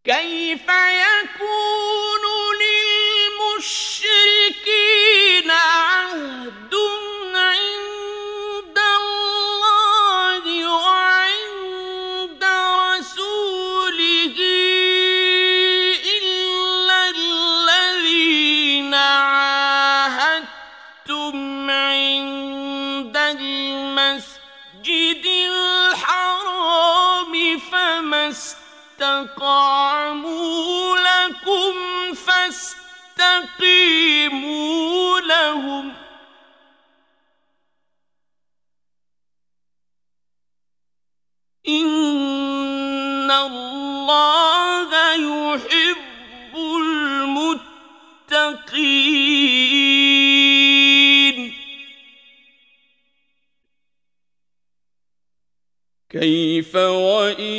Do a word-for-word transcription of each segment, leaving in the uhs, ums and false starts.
كيف يكون للمشركين عهد عند الله وعند رسوله إلا الذين عاهدتم عند المسجد الحرام فما استقاموا لكم فاستقيموا لهم إن الله يحب المتقين. كيف وإن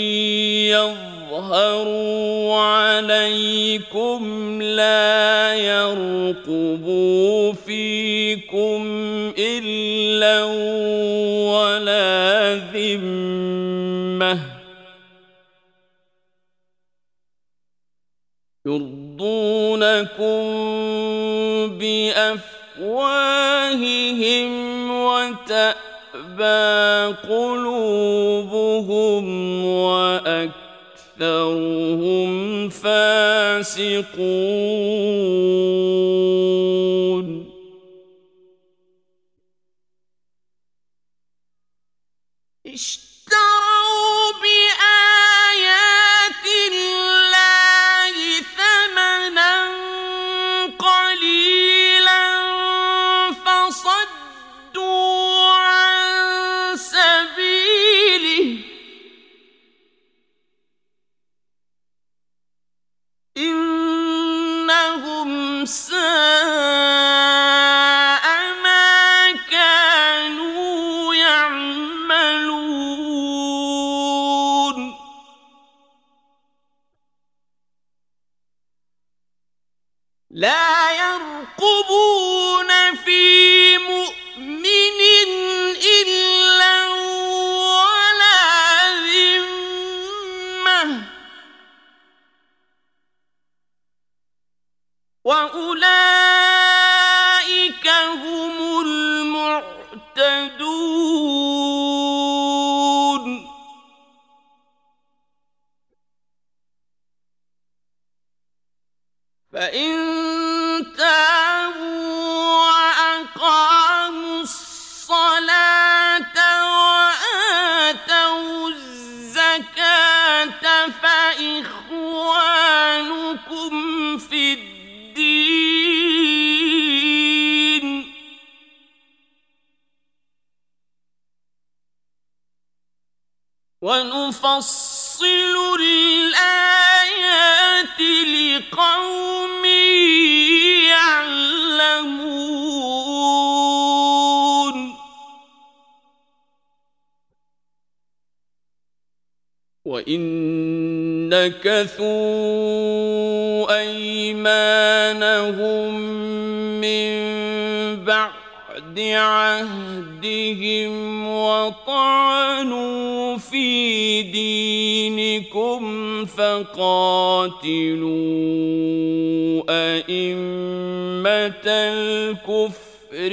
يظهروا عليكم لا يرقبوا فيكم إلا ولا ذمة يرضونكم بأفواههم وتأبى قلوبهم وأكثرهم فاسقون. اشتروا بآيات الله ثمنا قليلا فصدوا عن سبيله إنهم ساء ما كانوا يعملون. لا يرقبون في مؤمن إلا ولا ذمة وأولئك هم المعتدون. فإن تابوا وأقاموا الصلاة وآتوا الزكاة فإخوانكم في الدين ونفصل الآيات لقوم يعلمون. وإن نكثوا أيمانهم من بعد عهدهم وطعنوا في دينكم فقاتلوا أئمة الكفر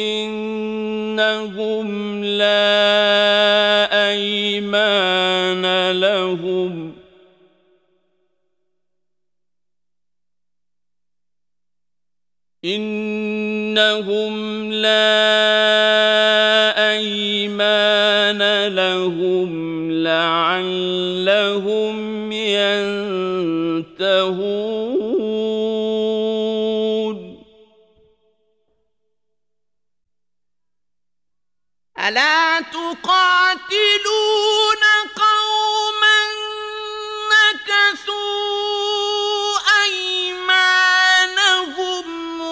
إنهم لا أيمان لهم إنهم لا أيمان لهم لعلهم ينتهون. ألا تقاتلون قوما نكثوا أيمانهم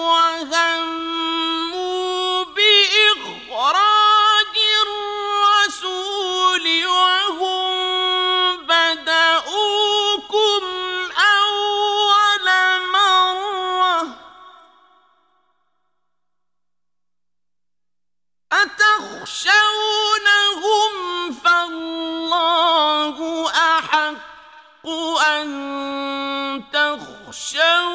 وهموا بإخراج الرسول وهم بدؤوكم أول مرة أتخشونهم فالله أن تخشوا